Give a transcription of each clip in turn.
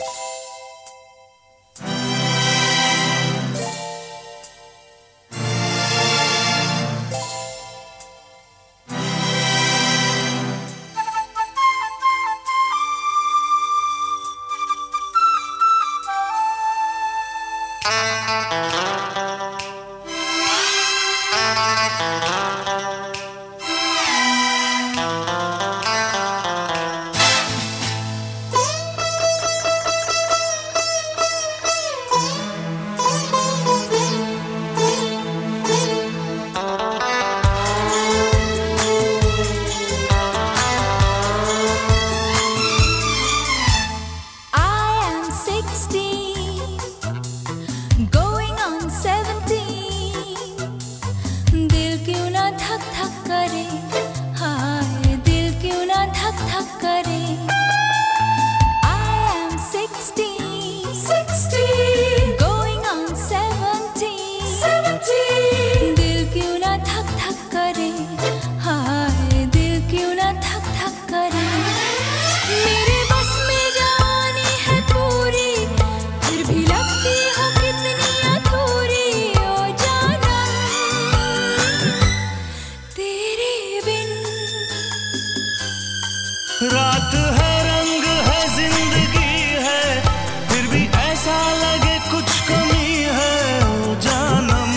रात है, रंग है, जिंदगी है, फिर भी ऐसा लगे कुछ कमी है। ओ जानम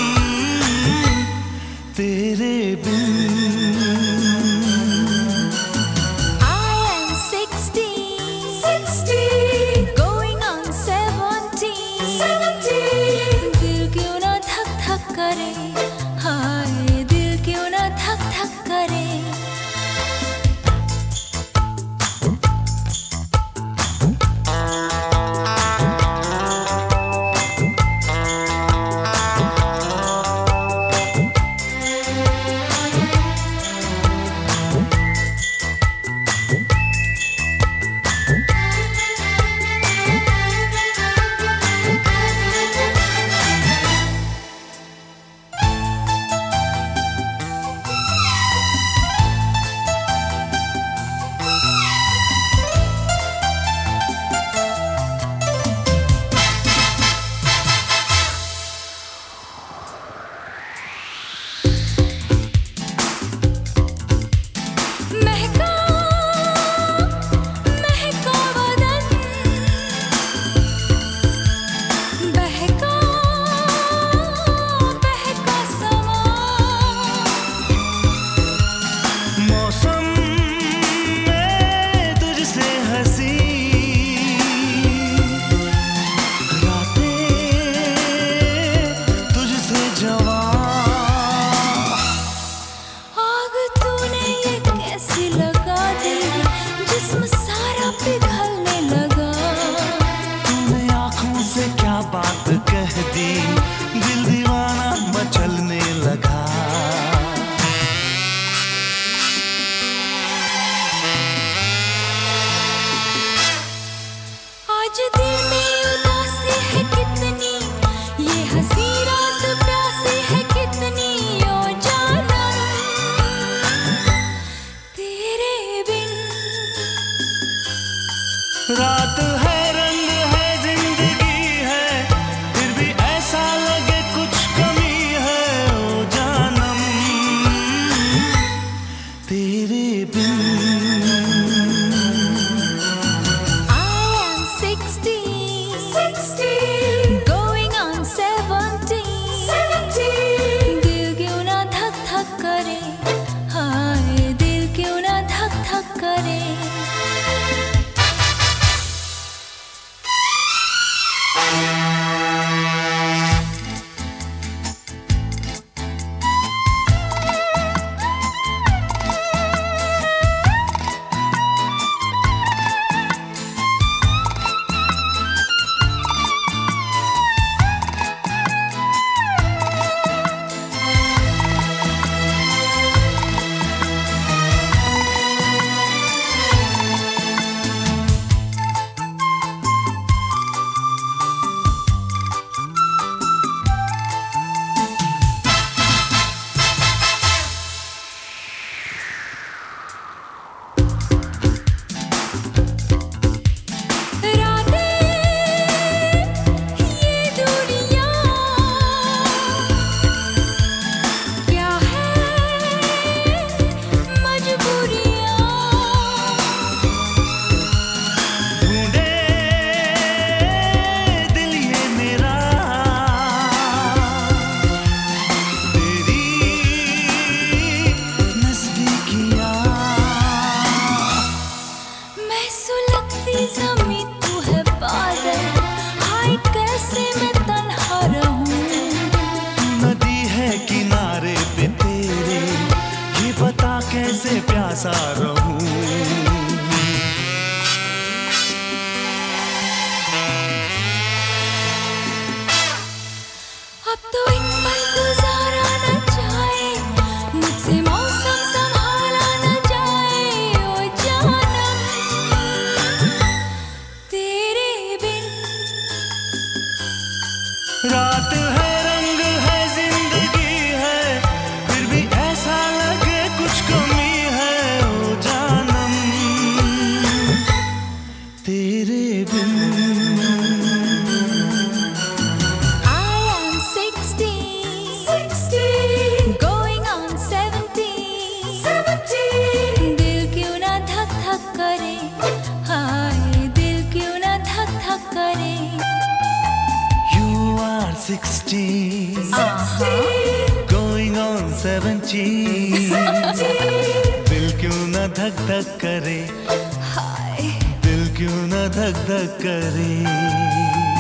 तेरे बिन। I am 60, going on 70, दिल क्यों ना धक धक करे, हाय दिल क्यों ना धक धक करे। बात कह दी, दिल दीवाना मचलने लगा। आज दिल में उदासी है कितनी, ये हंसी रात प्यासी है कितनी। ओ जानम तेरे बिन। रात है, रंग है, जिंदगी है, फिर भी ऐसा लगे कुछ कमी है। ओ जानम तेरे बिन। Going on 70, दिल क्यों ना धक धक करे, हाय दिल क्यों ना धक धक करे। सा रहूं। अब तो एक पल गुजारा न जाए, मुझसे मौसम संभाला न जाए, ओ जानम तेरे बिन। रात है, रंग है, जिंदगी है, फिर भी ऐसा लगे कुछ कमी है, ओ जानम तेरे बिन। Going on 70, दिल क्यों ना धक धक करे, हाय दिल क्यों ना धक धक करे। You are 60, going on 70, दिल क्यों ना धक धक करे, हाय दिल क्यों ना धक धक करे।